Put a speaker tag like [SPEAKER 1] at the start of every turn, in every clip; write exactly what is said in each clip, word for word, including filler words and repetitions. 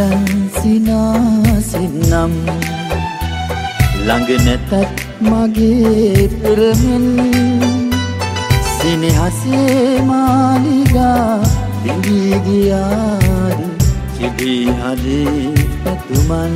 [SPEAKER 1] ඉඳන් සිනාසින්නම් ළඟ නැතත් මගේ පෙරමෙන් සිනහසේ මාලිගා බිඳී ගියාද සිදී හදේ පැතුමන්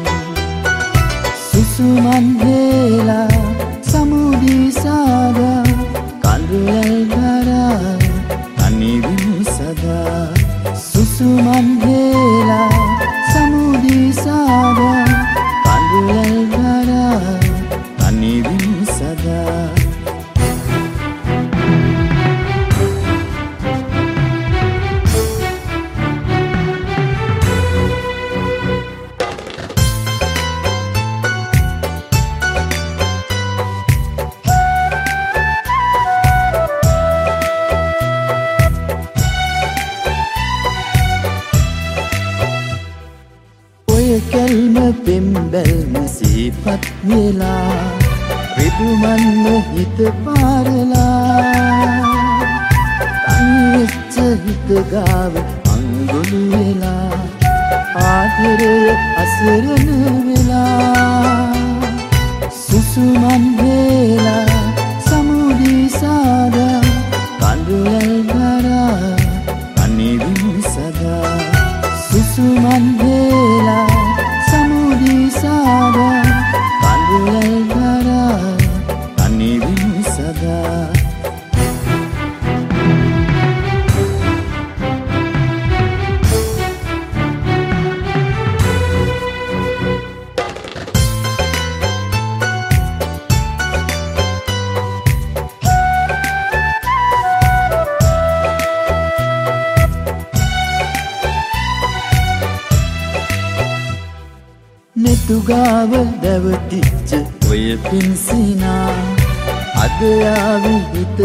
[SPEAKER 1] සුසුමන් වේලා සමුදී සාදා කඳුළල් ගරා තනිවිමු සදා සුසුමන් වේලා සමුදී සාදා කඳුළල් ගරා තනිවිමු සදා කැල්ම පෙම්බැල්ම සිහිපත් වෙලා රිදුමන්ම හිත පාරලා තනිවෙච්ච හිත ගාව අංගොලු වෙලා ආදරය අසරණ වෙලා සුසුමන් වේලා සමුදී සාදා කඳුළල් ගරා තනිවිමු සදා සුසුමන් වේලා සමුදී සාදා කඳුළල් ගරා තනිවිමු සදා නෙතුගාව දැවතිච්ච ඔය පින්සිනා අද ආවි හිත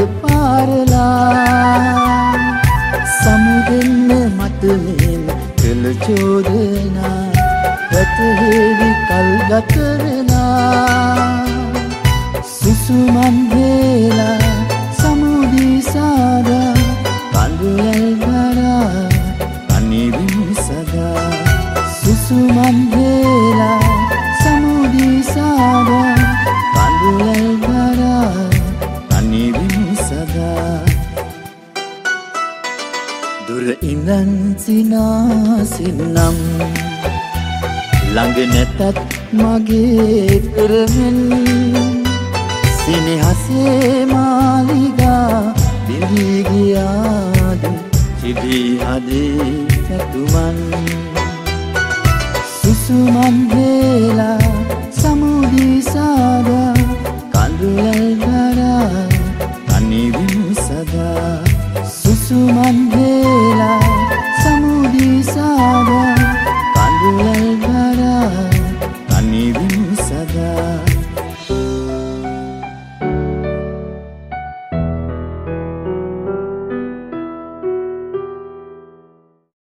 [SPEAKER 1] පාරලා සමුදෙන්න මත මෙම කළ චෝදනා වැටහෙවි කල් ගත වෙලා සුසුමන් වේලා සමුදී සාදා කඳුළල් ගරා තනිවිමු සදා සුසුමන් වේලා සමුදී සාදා කඳුළල් ගරා තනිවිමු සදා දුර ඉඳන් සිනාසින්නම් ළඟ නැතත් මගේ පෙරමෙන් සිනහසේ මාලිගා බිඳී ගියාද සිදී හදේ පැතුමන් සුසුමන් වේලා